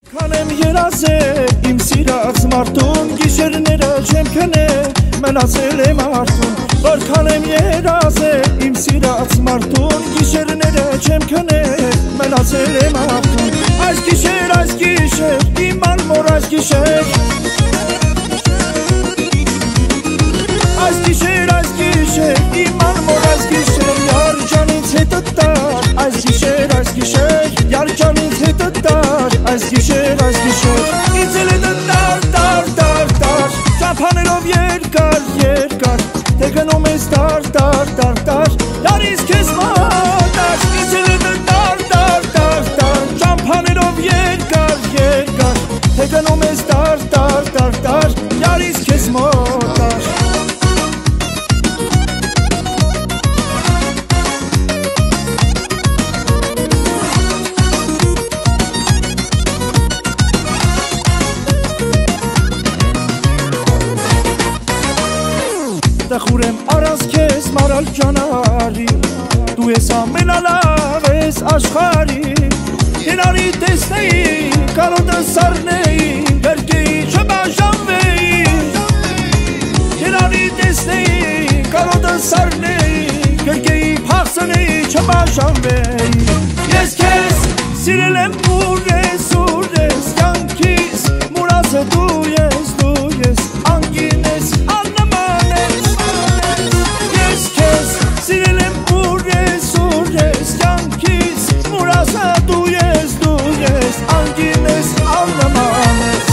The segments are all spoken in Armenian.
Քանեմ երազել իմ սիրած մարդուն, գիշերները չեմ քնել, մնացել եմ արդուն։ Որքան եմ երազել իմ սիրած մարդուն, գիշերները չեմ քնել, մնացել եմ արդուն։ Այս գիշեր, իմ անմոռ այս գիշեր, այս գիշեր, իմ անմոռ այս գիշեր, յար ջան ինձ հետը տար, այս գիշեր, յար ջան ինձ հետը տար, այս գիշեր, ինձ էլ հետը տար, ճամփաներով երկար, թե գնում ես տար, յար ինձ քեզ մատար, ինձ էլ հետը տար, ճամփաներով երկար, թե գնում ես տար, յար ինձ քեզ մատար։ Տխուր եմ առանց քեզ մարալ ճանարի, դու ես ամենալավ ես աշխարհի, հենարի տեսնեի, կարոտը սառնեի, գրկեի չբաժանվեի, հենարի տեսնեի, կարոտը սառնեի, գրկեի փախցնեի, չբաժանվեի։ Ես քեզ սիրել եմ ուր ես, կյանքիս մուրացը դու ես, անգին ես, աննման ես։ Ես քեզ սիրել եմ ուր ես, կյանքիս մուրացը դու ես, անգին ես, աննման ես։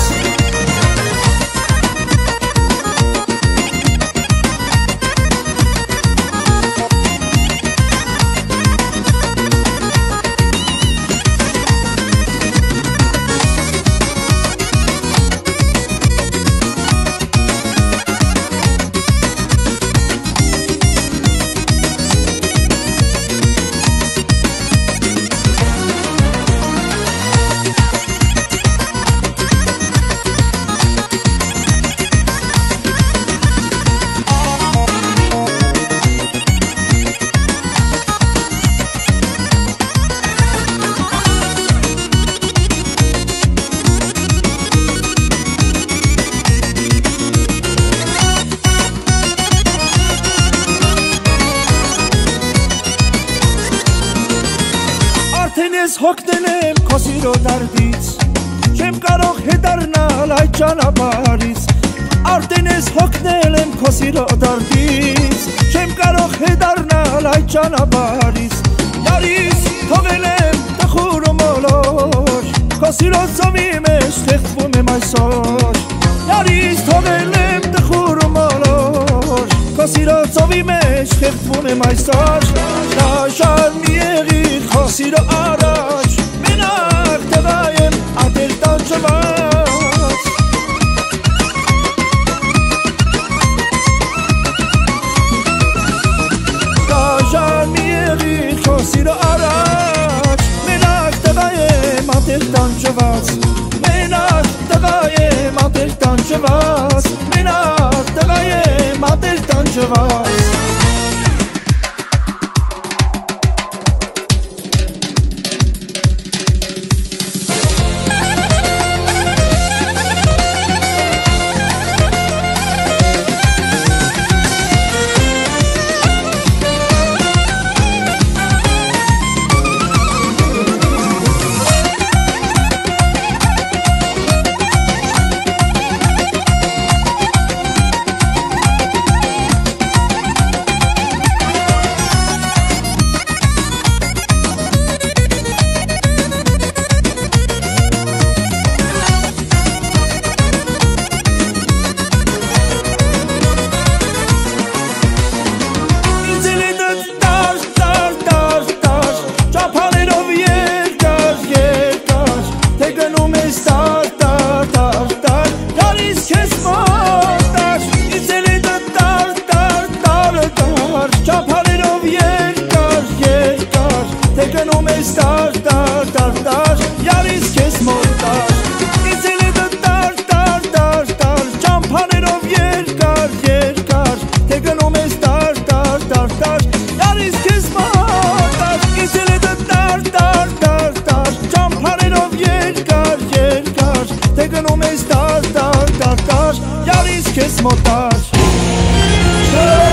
Ես հոգնել եմ քո սիրո դարդից, չեմ կարող հետառնալ այդ ճանապարհից, արդեն ես հոգնել եմ քո սիրո դարդից, չեմ կարող հետառնալ այդ ճանապարհից, յարից թողել եմ տխուր ու մոլոր, քո սիրո ծովի մեջ թեքվում եմ այսօր, յարից թողել եմ տխուր ու մոլոր, քո սիրո ծովի մեջ թեքվում եմ այսօր, դաշար մի եղիր քո սիրո առաջ, մենակ տղա եմ ատել տանջված։ Դաշար մի եղիր քո սիրո առաջ, մենակ տղա եմ ատել տանջված, մենակ տղա եմ ատել տանջված, մենակ տղա եմ ատել տանջված։ քեզ մոտար